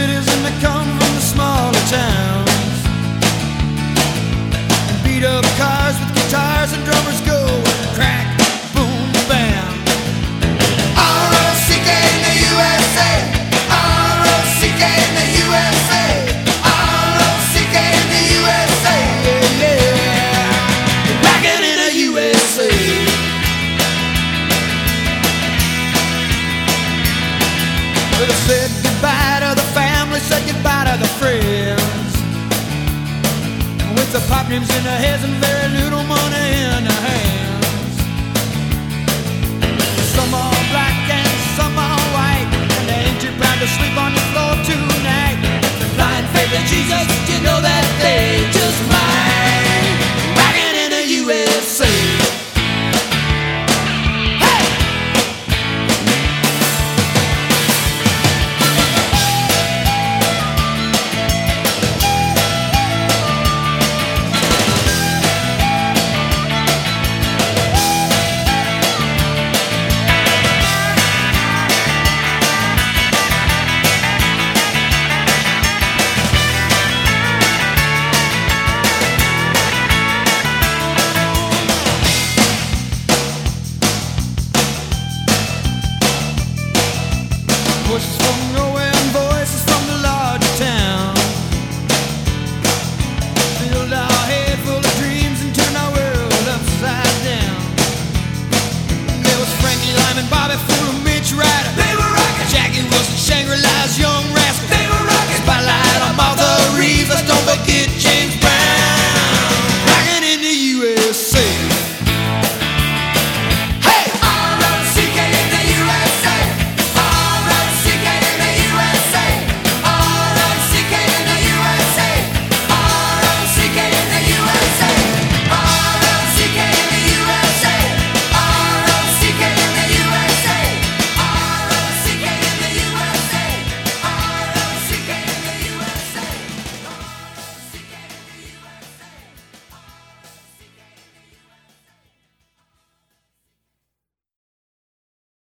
cities and they come from the smaller towns. And beat up cars with guitars and drummers go crack, boom, bam. R-O-C-K in the USA, R-O-C-K in the USA, R-O-C-K in the USA, yeah, yeah. Rockin' in the USA. Well, I said goodbye to the family, said goodbye to the friends. With the pop names in their heads and very little money